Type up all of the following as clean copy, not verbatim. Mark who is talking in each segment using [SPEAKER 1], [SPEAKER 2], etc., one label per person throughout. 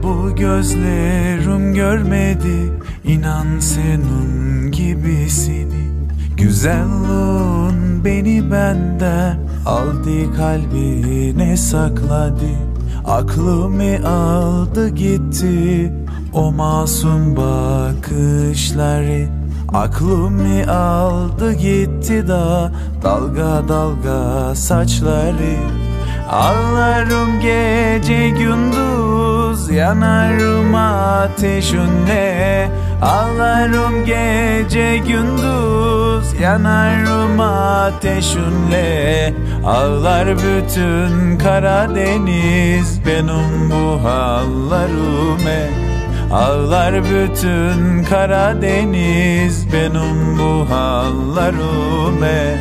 [SPEAKER 1] bu gözlerim görmedi, inan senin gibisini. Güzelliğin beni benden aldı, kalbine sakladı. Aklımı aldı gitti o masum bakışları. Aklımı aldı gitti da dalga dalga saçları. Ağlarım gece gündüz, yanarım ateşinle. Ağlarım gece gündüz, yanarım ateşinle. Ağlar bütün Karadeniz benim bu hallerime. Ağlar bütün Karadeniz benim bu hallerime.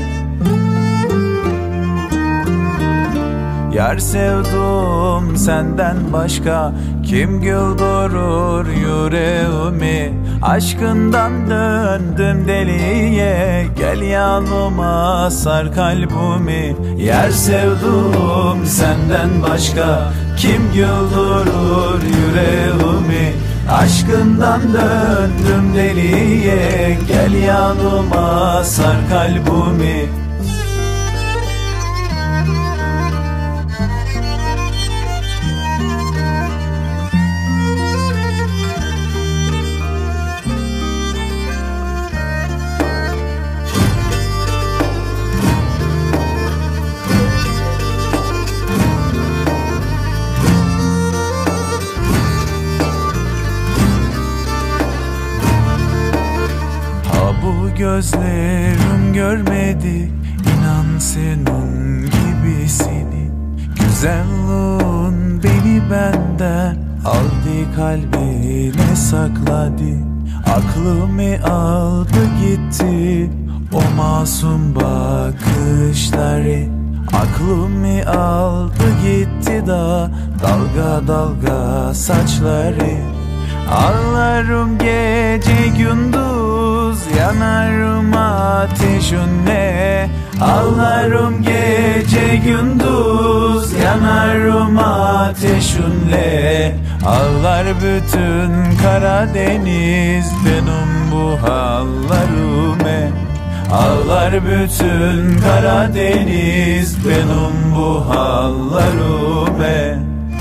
[SPEAKER 1] Yar sevdim senden başka, kim güldürür yüreğimi? Aşkından döndüm deliye, gel yanıma sar kalbimi. Yar sevdim senden başka, kim güldürür yüreğimi? Aşkından döndüm deliye, gel yanıma sar kalbimi. Bu gözlerim görmedi, inan senin gibisini. Güzelliğin beni benden aldı, kalbine sakladı. Aklımı aldı gitti o masum bakışları. Aklımı aldı gitti da dalga dalga saçları. Ağlarım gece gündüz, yanarım ateşinle. Ağlarım gece gündüz, yanarım ateşinle. Ağlar bütün Karadeniz benim bu hallerime. Ağlar bütün Karadeniz benim bu hallerime.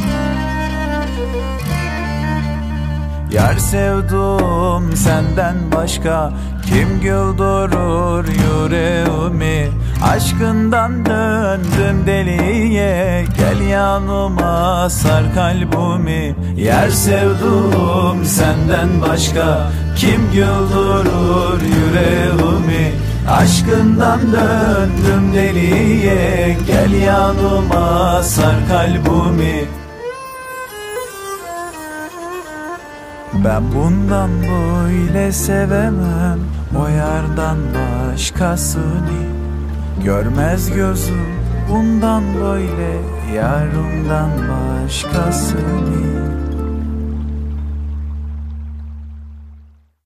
[SPEAKER 1] Yar sevdim senden başka, kim güldürür yüreğimi? Aşkından döndüm deliye, gel yanıma sar kalbimi. Yar sevdim senden başka, kim güldürür yüreğimi? Aşkından döndüm deliye, gel yanıma sar kalbimi. Ben bundan böyle sevemem o yardan başkasını. Görmez gözüm bundan böyle yarımdan başkasını.